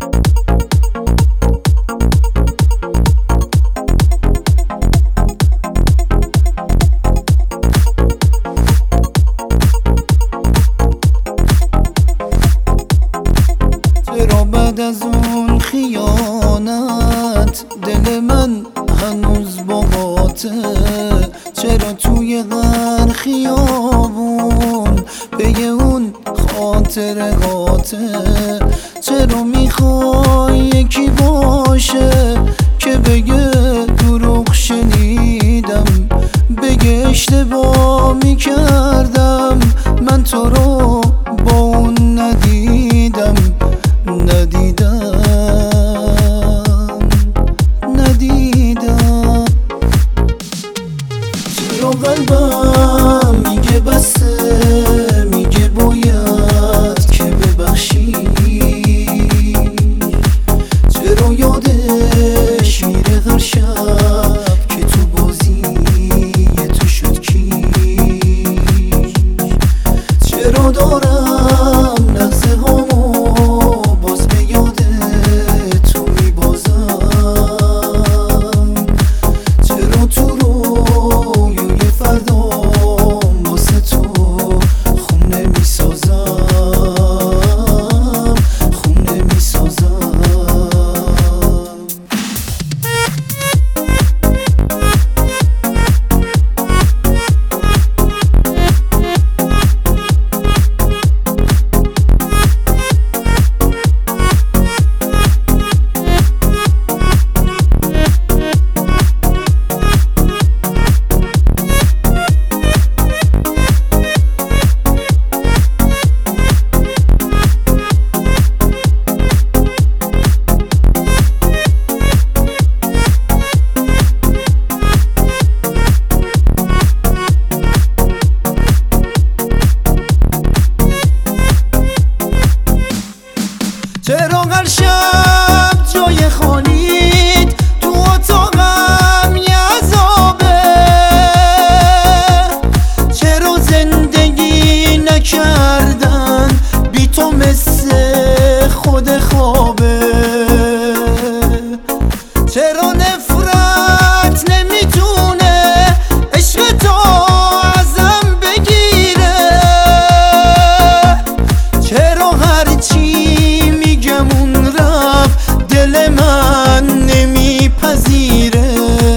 چرا بعد از اون خیانت دل من هنوز باهاته؟ چرا توی غر خیابون پی اون خاطرهاته؟ چرا میخوای یکی باشه که بگه دروغ شنیدم، بگه اشتباه میکردم، من تو رو با اون ندیدم چرا قلبم میگه بسه، میگه باید که ببخشی؟ چرا یادش میره هر شب که تو بازی تو شد کی؟ چرا دارم لحظه هامو باز به یاد تو میبازم؟ چرا تو رویای فردام واسه تو خونه میسازم، خونه میسازم؟ چرا هر شب جای خالیت تو اتاقم یه عذابه؟ چرا زندگی نکردن بی تو مثل خود خوابه؟ چرا نفرت نمیتونه عشق تو ازم بگیره؟ چرا هرچی اون رفت دل من نمیپذیره؟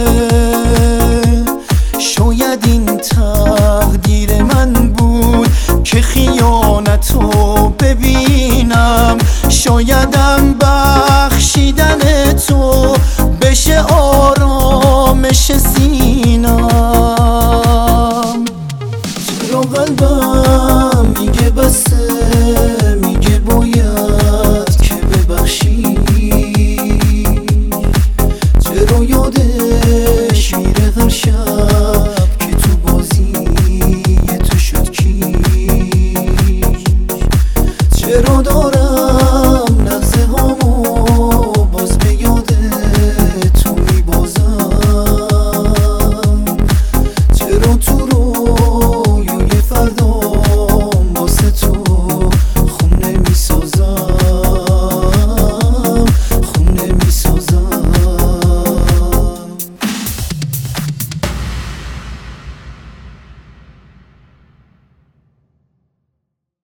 شاید این تقدیر من بود که خیانتو ببینم، شایدم بخشیدن تو بشه آرامش سینم. چرا قلبم میگه بسه، میگه باید که ببخشی؟ چرا یادش میره هر شب که تو بازی تو شد کی؟ چرا دارم